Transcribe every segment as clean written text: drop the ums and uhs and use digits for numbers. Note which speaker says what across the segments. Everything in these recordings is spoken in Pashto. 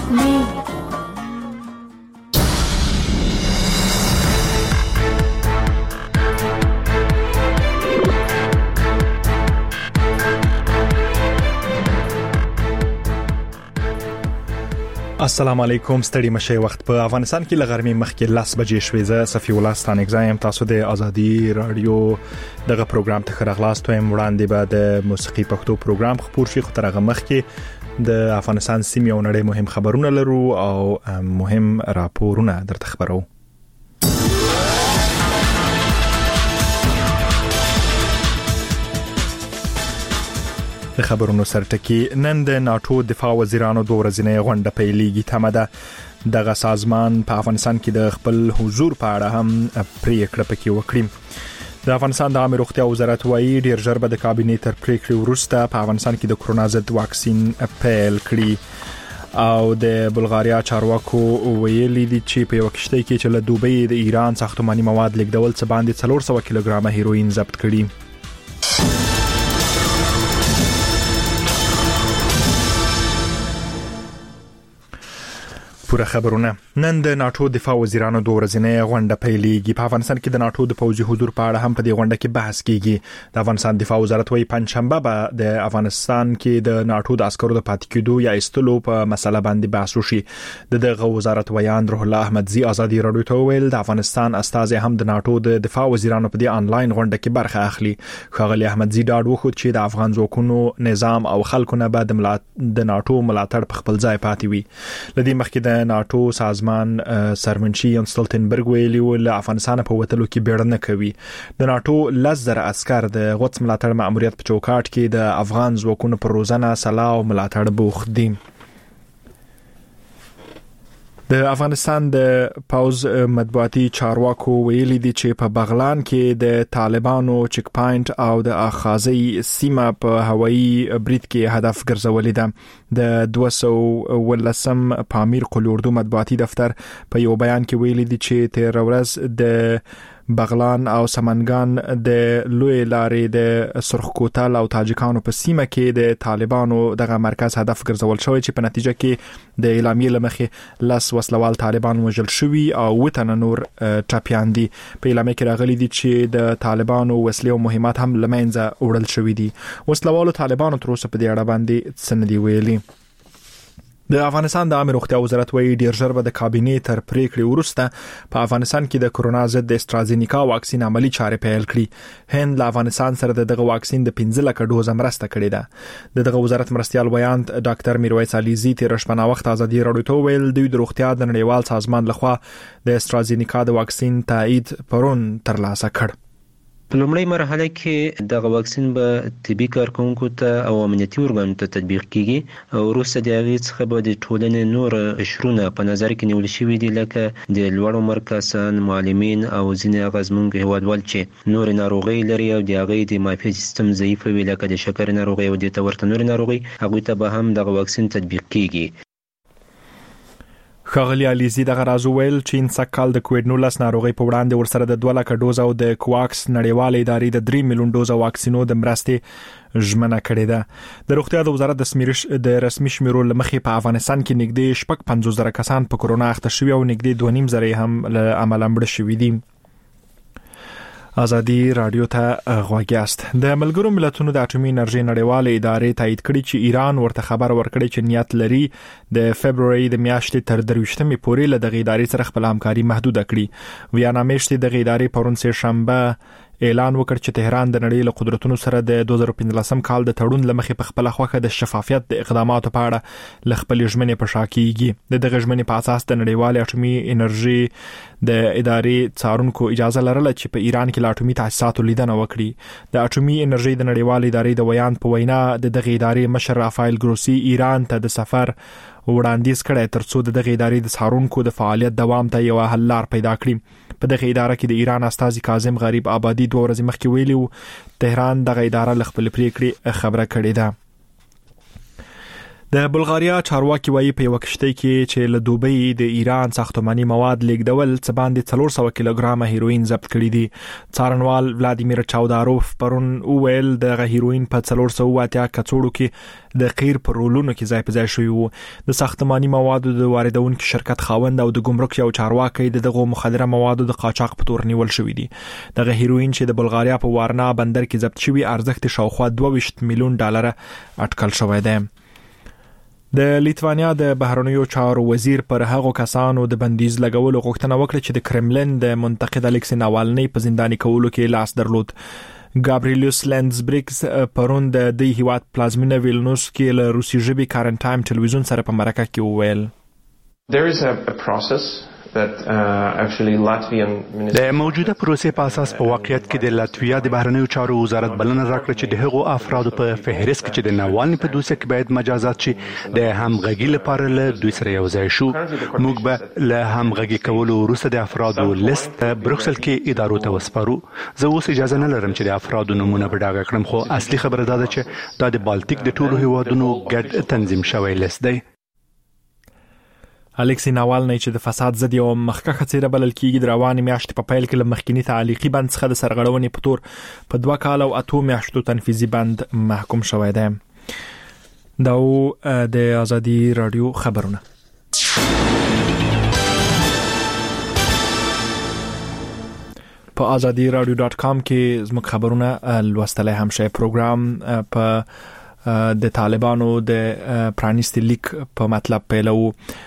Speaker 1: السلام علیکم، ستړي مشه. وخت په افغانستان کې لغرمې مخکې 10 بجې شوې. زه صفي الله ستانګزایم. تاسو د ازادي رادیو دغه پروګرام ته خراغلاست وایم. وړاندې به د موسیقي پښتو پروګرام خبر شي، خو ترغه مخکې د افغانستان سیمې او نړۍ مهم خبرونه لرو او مهم راپورونه درته خبرو. د خبرونو سرټکی. نن د ناتو دفاع وزیرانو دوه ورځنۍ غونډه پیلېږي. تمه ده دغه سازمان په افغانستان کې د خپل حضور په اړه هم پریکړه پکې وکړي. د افغانستان د عامه روغتیا وزارت وايي ډیر ژر به د کابینې تر پریکړې وروسته په افغانستان کې د کرونا ضد واکسین پیل کړي. او د بلغاریا چارواکو ویلي دي چې په یو کشته کې چې له دوبۍ د ایران ساختماني مواد لیږدول څه باندې 400 کیلوګرام هیروین ضبط کړي. پوره خبرونه. نن د ناتو دفاع وزیرانو دوه ورځنۍ غونډه پیلېږي. په افغانستان کې د ناتو د پوځي حضور په اړه هم په دې غونډه کې بحث کیږي. د افغانستان دفاع وزارت وايي پنځشنبه به د افغانستان کې د ناتو د عسکرو د پاتې کېدو یا ایستلو په مسله باندې بحث وشي. دغه وزارت ویان روح الله احمدزي ازادي رادیو ته ویل د افغانستان استازي هم د ناتو د دفاع وزیرانو په دې انلاین غونډه کې برخه اخلي. ښاغلي احمدزي ډاډ وخت چې د افغان ځواکونو نظام او خلکو نه بعد د ناتو ملاتړ په خپل ځای پاتې وي. لدې مخکې د ناتو سازمان سرمنشي یان ستولتنبرګ ویلي و له افغانستان په وتلو کې بیړنه کوي. د ناتو 10,000 عسكر د غوڅ ملاتړ مأموریت په چوکاټ کې د افغان ځواکونو پر روزانه سلاح او ملاتړ بوخت دي. د افغانستان د پوز مطبوعاتي چارواکو ویلي دي چې په بغلان کې د طالبانو چک پاینټ او د اخازي سیمه په هوایي برید کې هدف ګرځولې ده. د 213 پامیر قلوردو مطبوعاتي دفتر په یو بیان کې ویلي دي چې تیر ورځ د بغلان او سمنګان د لوی لارې د سرخکوتل او تاجکانو په سیمه کې د طالبانو دغه مرکز هدف ګرځول شوی چې په نتیجه کې د اعلامیې لمخې لاس وسلوال طالبان وژل شوی او وتن نور ټاپیان دي. په اعلامیه کې راغلي دي چې د طالبانو وسلې او مهمات هم لمنځه وړل شوی دي. وسلوالو طالبانو تر اوسه په دې اړه باندې څه نه دی ویلي. د افغانستان د عامه روغتیا وزارت وايي ډیر ژر به د کابینې تر پریکړې وروسته په افغانستان کې د کرونا ضد استرازینیکا واکسین عملی چارې پیل کړي. هند له افغانستان سره دغه واکسین د 15 لک ډوز مرسته کړې ده. دغه وزارت مرستيال ویان ډاکټر میرویس علیزی تیر شپه وخت ازادي رادیو ته ویل دوی د روغتیا د نړیوال سازمان لخوا د استرازینیکا د واکسین تایید پرون ترلاسه کړ.
Speaker 2: په لومړی مرحله کې دغه واکسین به طبي کارکونکو ته او امنیتي ارګانونو ته تطبیق کیږي او وروسته د هغې څخه به د ټولنې نور قشرونه په نظر کې نیول شوي دي لکه د لوړ عمر کسان، معلمین او ځینې هغه زموږ هیوادوال چې نور ناروغۍ لري او د هغې د معافیت سیستم ضعیف وي لکه د شکر ناروغي او د ته ورته نور ناروغۍ، هغوی ته به هم دغه واکسین تطبیق کیږي.
Speaker 1: ښاغلي علیزی دغه راز ویل چین سکهال د کووډ-19 ناروغي په وړاندې ورسره د 2 لک ډوز او د کوواکس نړیوال ادارې د 3 میلیون ډوز واکسینو د مرستې ژمنه کړې ده. د روغتیا د وزارت د رسمي شمیرو لمخې په افغانستان کې نږدې 50,000 کسان په کرونا اخته شوي او نږدې 2.5 هم له عمل مړ شوي دي. ازادي رادیو ته غوږیاست. د ملګرو ملتونو د اټومي انرژي نړیواله ادارې تایید کړي چې ایران ورته خبر ورکړي چې نیت لري د فبرवरी د میاشتې تر 23مې پورې له دغه ادارې سره خپل همکاري محدود کړي. ویانا میاشتې دغه ادارې پرون سه شنبه اعلان وکړ چې تهران د نړۍ له قدرتونو سره د 2015 کال د تړون لمخې په خپل خوخه د شفافیت د اقداماتو په اړه ل خپل ژمنې په شا کیږي. دغه ژمنې په اساس د نړیوال اټومي انرژي د ادارې څارونکو اجازه لرله چې په ایران کې ل اټومي تاسیساتو لیدنه وکړي. د اټومي انرژي د نړیوال ادارې د ویان په وینا د دغه ادارې مشر رافایل ګروسی ایران ته د سفر وړاندیز کړی ترڅو د دغه ادارې د څارونکو د فعالیت دوام ته یو حل لار پیدا کړي. په دغه اداره کې د ایران استازي کاظم غریب آبادی 2 ورځې مخکې ویلي تهران دغه اداره ل خپل پریکړې خبره کړې ده. د بلغاریا چارواکي وایي په یو کشتۍ کې چې له دوبۍ د ایران ساختماني مواد لیږدول څه باندې 400 کیلوګرام هیروین ضبط کړي دي. څارنوال ولادیمیر چاوداروف پرون وویل د هیروین په 480 کڅوړو کې د قیر پر رولونو کې ځای په ځای شوی وو. د ساختماني موادو د واردونکو شرکت خاوند او د ګمرک یو چارواکي دغه مخدره موادو د قاچاق په تور نیول شوی دي. دغه هیروین چې د بلغاریا په وارنا بندر کې ضبط شوی ارزښت شاوخوا 22 میلیون ډالر اټکل شوی دی. د لیتوانیا د بهرنیو چارو وزیر پر هغو کسانو د بندیز لګولو غوښتنه وکړه چې د کرملین د منتقد الیکسی ناوالنی په زنداني کولو کې لاس درلود. ګابریلیوس لندزبریکس پرون د دې هیواد پلازمینه ویلنوس کې له روسي ژبې کارن ټایم ټلویزیون سره په مرکه کې وویل
Speaker 3: There is a process that actually Latvian
Speaker 4: د موجوده پروسې په اساس په واقعیت کې د لاتویا د بهرنیو چارو وزارت بلنه راکړه چې د هغو افرادو په فهرست کې چې د ناوالني په دوسیه کې باید مجازات شي د همغږي لپاره له دوی سره یو ځای شو. موږ به له همغږي کولو وروسته د افرادو لیست بروکسل کې ادارو ته وسپارو. زه اوس اجازه نه لرم چې د افرادو نمونه په ډاګه کړم، خو اصلي خبره دا ده چې دا د بالټیک د ټولو هیوادونو ګډ تنظیم شوی لیست دی.
Speaker 1: الیکسی ناوالنی چې د فساد ضد یو مخکښه څیره بلل کیږي د روانې میاشتې په پیل کې له مخکینی تعلیقي بند څخه د سرغړونې په تور په 2 کال او 8 میاشتو تنفیذي بند محکوم شوی دی. دا د ازادي رادیو خبرونه. په azadi.radio.com کې زموږ خبرونه لوستلای هم شي. پروګرام په د طالبانو د پرانیستي لیک په مطلب پیلو.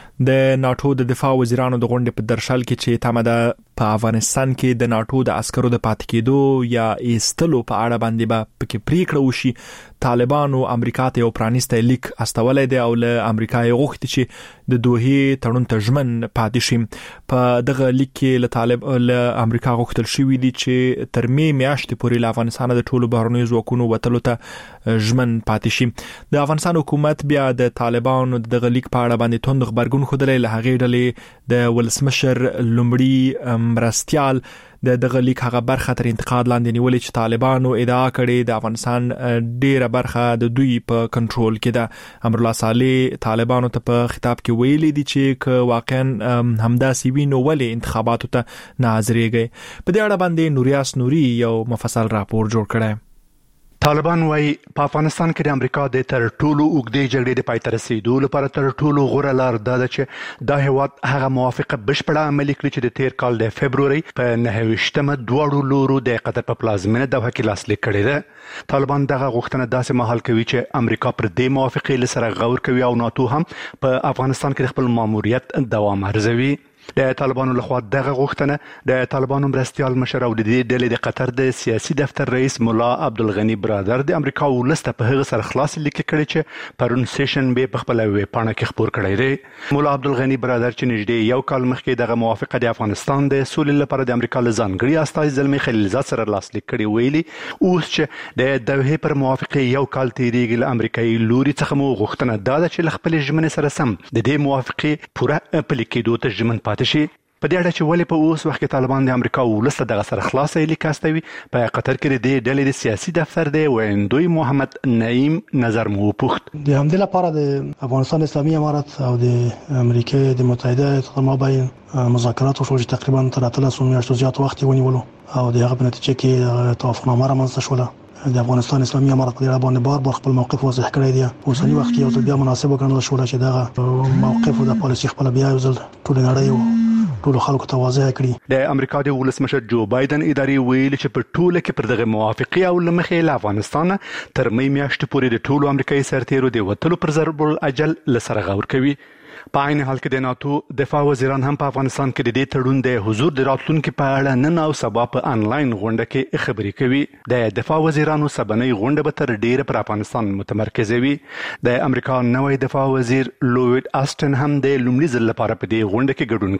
Speaker 1: د ناتو د دفاع وزیرانو د غونډې په درشل کې چې تمه ده په افغانستان کې د ناتو د عسکرو د پاتې کېدو یا ایستلو په اړه باندې به پکې پریکړه وشي. طالبانو امریکا ته یو پرانیستی لیک استولای دی او له امریکا یې غوښتي چې د دوحې تړون ته ژمن پاتې شي. په دغه لیک کې له امریکا غوښتل شوی دی چې تر می میاشتې پورې له افغانستان د ټولو بهرنیو ځواکونو وتلو ته ژمن پاتې شي. د افغانستان حکومت بیا د طالبانو دغه لیک په اړه باندې توند خبرګون خودلې له هغې ډلې د ولسمشر لومړي مرستیال د دغه لیک هغه برخه تر انتقاد لاندې نیولې چې طالبانو ادعا کړې د افغانستان ډیره برخه د دوی په کنټرول کې ده. امرالله صالح طالبانو ته په خطاب کې ویلي دي چې که واقعا همداسې وي نو ولې انتخاباتو ته نه حاضرېږي. په دې اړه باندې نوریاس نوري یو مفصل راپور جوړ کړی.
Speaker 4: طالبان وايي په افغانستان کې د امریکا د تر ټولو اوږدې جګړې د پای ته رسیدو لپاره تر ټولو غوره لار دا ده چې دا هیواد هغه موافقه بشپړه عملي کړي چې د تیر کال د فبروري په 9 دواړو لورو د قطر په پلازمینه دوحه کې لاسلیک کړی ده. طالبان دغه غوښتنه داسې مهال کوي چې امریکا پر دې موافقې سره غور کوي او ناتو هم په افغانستان کې خپل ماموریت دوام ارزوي. د طالبانو لخوا دغه غوښتنه د طالبانو مرستیال مشر او د دې ډلې د قطر د سیاسي دفتر رئیس مولا عبدالغنی برادر د امریکا ولسته په هغه سره خلاص لیک کړی چې پرون سیشن به په خپل ویب پاڼه کې خبر کړی دی. مولا عبدالغنی برادر چې نږدې یو کال مخکې دغه موافقه د افغانستان د سولې لپاره د امریکا له ځانګړي استازي زلمي خلیلزاد سره لاسلیک کړی ویلي اوس چې د دوحې پر موافقه یو کال تیریږي له امریکایي لوري څخه مو غوښتنه دا ده چې خپل ژمنې سره سم د دې موافقه پوره پلي کېدو ته ژمن پاتې شي. په دې اړه چې ولې په اوس وخت کې طالبان د امریکا ولسته دغه سره خلاصې لیک استوي په قطر کې د ډلې د سیاسي دفتر دی ویندوی محمد نعیم نظر مو پوښت
Speaker 5: د همدې لپاره د افغانستان اسلامي امارت او د امریکا د متحده ایالاتو مابین مذاکرات وشول چې تقریبا تر 13 میاشتو زیات وخت ونیولو او د هغه په نتیجه کې توافقنامه رامنځته شوه. د افغانستان اسلامي امارت په اړه باندې بار خپل موقف واضح کړی دی. اوسنی وخت کې یو ځل بیا مناسب وګڼل شو چې دغه موقف د پالیسي خپل بیا یو ځل ټول نړۍ ټول خلکو ته واضح کړي.
Speaker 4: د امریکا د ولسمشر جو بایدن اداري ویل چې په ټوله کې پر دغه موافقه او لمخې له افغانستان تر می میاشتې پورې د ټولو امریکایي سرتیرو د وټلو پر ضرب الاجل لسره غور کوي. په عین حال کې د ناتو دفاع وزیران هم په افغانستان کې د دې تړون د حضور د راتلونکو په اړه نن او سبا په انلاین غونډه کې خبرې کوي. د دفاع وزیرانو سبنۍ غونډه به تر ډیره پر افغانستان متمرکزه وي. د امریکا نوی دفاع وزیر لوید آستن هم د لومړي ځل لپاره په دې غونډه کې ګډون کوي.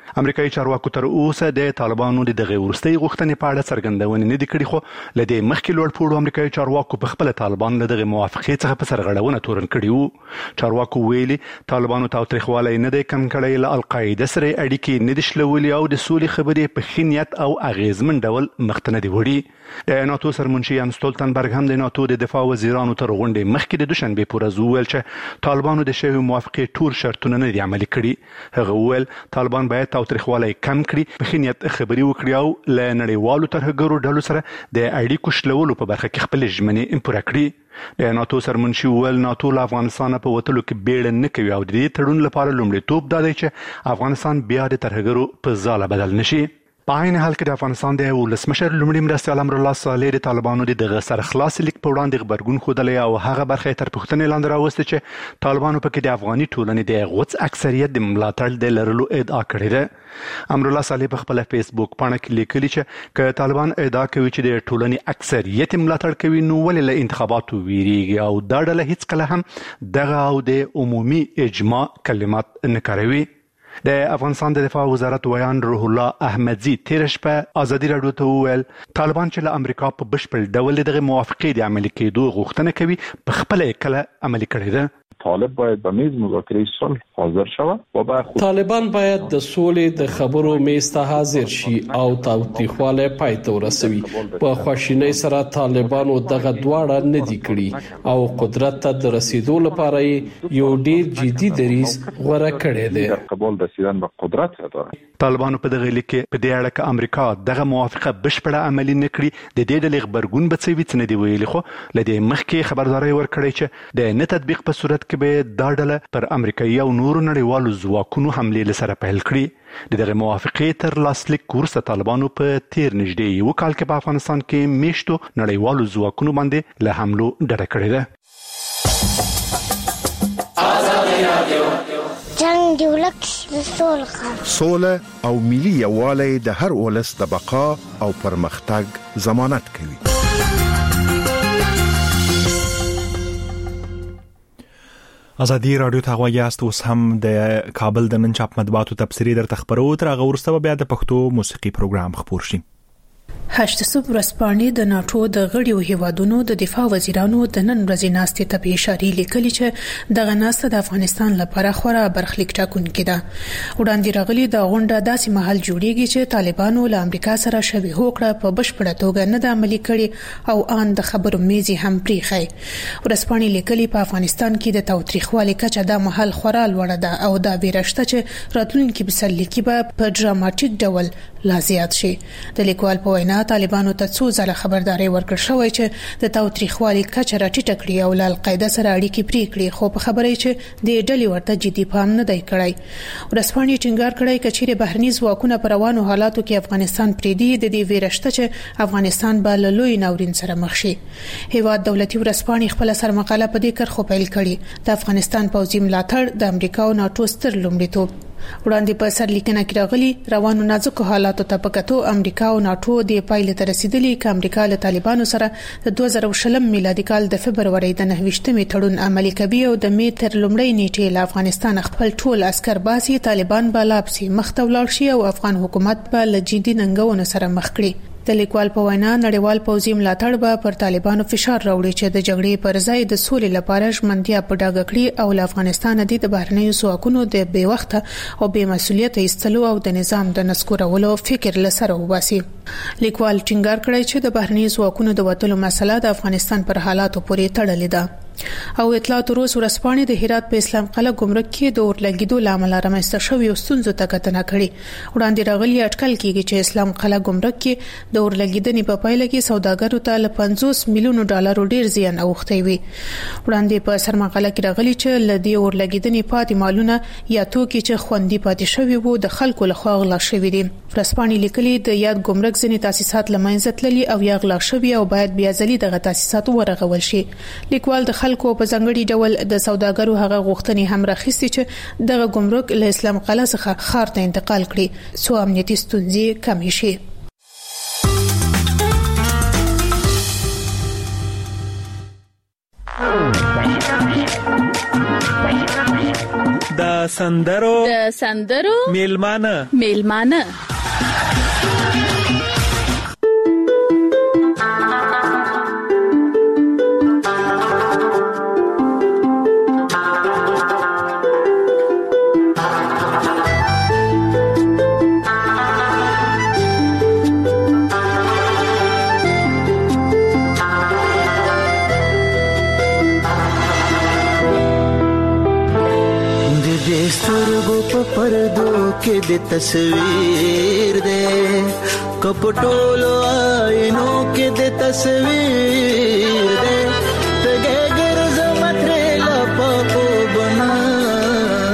Speaker 4: امریکایي چارواکو تر اوسه د طالبانو د دغه ورستۍ غوښتنې په اړه څرګندونه نه دي کړې، خو لدې مخکې لوړ پوړو امریکایي چارواکو په خپل طالبان له دغه موافقې څخه په سرغړونه تورن کړی وو. چارواکو ویلي طالبانو تاوتریخوالی نه دی کم کړی، له القاعده سره اړیکې نه دي شلولې او د سولې خبرې په ښه نیت او اغیزمن ډول مخته نه دي وړي. د ناتو سرمنشي یان ستولتنبرګ هم د ناتو د دفاع وزیرانو تر غونډې مخکې د دوشنبه په ورځ وویل چې طالبانو د شوی موافقې ټول شرطونه نه دي عملي کړي. هغه وویل طالبان باید تاوتریخوالی کم کړي، په ښه نیت خبرې وکړي او له نړیوالو ترهګرو ډلو سره د اړیکو شلولو په برخه کې خپل ژمنې پوره کړي. د ناتو سرمنشي وویل ناتو له افغانستان په وتلو کې بیړه نه کوي او د دې تړون لپاره لومړیتوب دا دی چې افغانستان بیا د ترهګرو په ځاله بدل نشي. په عین حال کې د افغانستان د ولسمشر لومړي مرستیال امرالله صالح د طالبانو د دغه سرخلاص لیک په وړاندې غبرګون ښودلی او هغه برخه تر پوښتنې لاندې راوسته چې طالبانو پکې د افغاني ټولنې د غوڅ اکثریت د ملاتړ د لرلو ادعا کړې ده. امرالله صالح په خپل فیسبوک پاڼه کې لیکلي چې که طالبان ادعا کوي چې د ټولنې اکثریت ملاتړ کوي نو ولې له انتخاباتو ویریږي او دا ډله هیڅ کله هم دغه او د عمومي اجماع کلمات نه کاروي. د افغانستان د دفاع وزارت ویان روح الله احمدزي تیر شپه ازادي راډیو ته وویل طالبان چې له امریکا په بشپړ ډول دغه موافقې د عملي کېدو غوښتنه کوي په خپل کله عملي کړې ده.
Speaker 6: طالب باید به میز مذاکره صلح حاضر شود و
Speaker 7: طالبان باید د سولې د خبرو میز ته حاضر شي او تاوتریخوالی پای ته ورسوي. په خواشینۍ سره طالبانو دغه دواړه نه دي کړي او قدرت ته د رسیدو لپاره یو ډیر جدي دریځ غوره کړی دی.
Speaker 6: قبول رسیدن به قدرت داره.
Speaker 4: طالبانو په دغه لیک کې په دې اړه چې امریکا دغه موافقه بشپړه عملي نه کړي د دې د غبرګون به څه وي څه نه دی ویلي، خو لدې مخکې خبرداري ورکړی چې د نه تطبیق په صورت کې به دا ډله پر امریکایي او نورو نړیوالو ځواکونو حملې لسره پیل کړي. دغه موافقې تر لاسلیک وروسته طالبانو په تیر نږدې یو کال کې په افغانستان کې میشتو نړیوالو ځواکونو باندې له حملو ډډه کړې ده.
Speaker 8: جنگ دی ولک
Speaker 9: سوله او ملي یووالی د هر ولس د بقا او پرمختګ ضمانت کوي.
Speaker 1: ازادي راډیو ته غوږ یاست. اوس هم د کابل د نن چاپ مطبوعاتو تبصرې درته خبرو تر هغه وروسته بیا د پښتو موسیقي پروګرام خبر شي.
Speaker 10: 8 ورځپاڼې د ناتو د غړیو هیوادونو د دفاع وزیرانو د نن ورځې ناستې ته په اشاره لیکلي چې دغه ناسته د افغانستان لپاره خورا برخلیک ټاکونکې ده. وړاندې راغلي د غونډه داسې مهال جوړیږي چې طالبانو له امریکا سره شوي هوکړه په بشپړه توګه نه د عملي کړي او ان د خبرو میزي هم پریخي. ورځپاڼې لیکلي په افغانستان کې د تاوتریخوالي کچه د مهال خورا لوړه ده او دا بیرشته چې راتلونکي بسرلیکي به په ډراماټیک ډول لا زیات شي. د لیکوال په وینا طالبانو ته څو ځله خبرداري ورکړ شوې چې د تاوتریخوالي کچه راټیټه کړي او له القاعده سره اړیکې پرې کړي، خو په خبرې چې د ډلې ورته جدي پام نه دی کړی. ورسپانې ټینګار کړی چې چیرې بهرني ځواکونه پر روانو حالاتو کې افغانستان پریدي د دې ویرشته چې افغانستان به له لوی ناورین سره مخ شي. هیواد دولتي ورسپانې خپل سرمقاله په دې کرخو پیل کړي. د افغانستان پوځي ملاتړ د امریکا او ناتو ستر لومړیتوب. وړاندې په سرلیکنه کې راغلي روانو نازکو حالاتو ته پکتو امریکا او ناتو د پایلې ته رسیدلي چې امریکا له طالبانو سره د 2020 میلادي کال د فبرवरी د 9مې تړون عملي کوي او د می تر لومړۍ نیټې له افغانستان خپل ټول عسكر باسي. طالبان به لابسي مخته ولاړ شي او افغان حکومت به له جدي ننګونو سره مخ کړي. د لیکوال په وینا نړیوال پوځي ملاتړ به پر طالبانو فشار راوړي چې د جګړې پر ځای د سولې لپاره ژمنتیا په ډاګه کړي او له افغانستان د بهرنیو ځواکونو د بې وخته او بې مسؤلیت ایستلو او د نظام د نسکورولو فکر لسره وباسي. لیکوال ټینګار کړی چې د بهرنیو ځواکونو د وټلو مسله د افغانستان پر حالاتو پورې تړلې ده. او اطلاعات روس ورسپانې د هرات په اسلام قلعه ګمرک کې د اورلګیدو لامل رامنځته شوی او ستونزو ته کتنه کړې. وړاندې راغلي اټکل کېږي چې اسلام قلعه ګمرک کې د اورلګیدنې په پایله کې سوداګرو ته له $50 میلیون ډیر زیان اوښتی وي. وړاندې په سرمقاله کې راغلي چې لدی اورلګیدنې پاتې مالونه یا توکي چې خوندي پاتې شوی وو د خلکو لخوا غلا شوی دي. ورسپانې لیکلي د یاد ګمرک ځینې تاسیسات لمنځه تللي او یا غلا شوی او باید بیا ځلې دغه تاسیسات ورغول شي. لیکوال د خلکو په ځنګړي ډول د سوداګرو هغه غوښتنې هم راخېستي چې دغه ګمرک له اسلام قلعه څخه ښار ته انتقال کړي څو امنیتي ستونزې کمې شي.
Speaker 1: د سندرو میلمانه
Speaker 8: पर्दों के दे तस्वीर दे कपटोलो आईनों के दे तस्वीर दे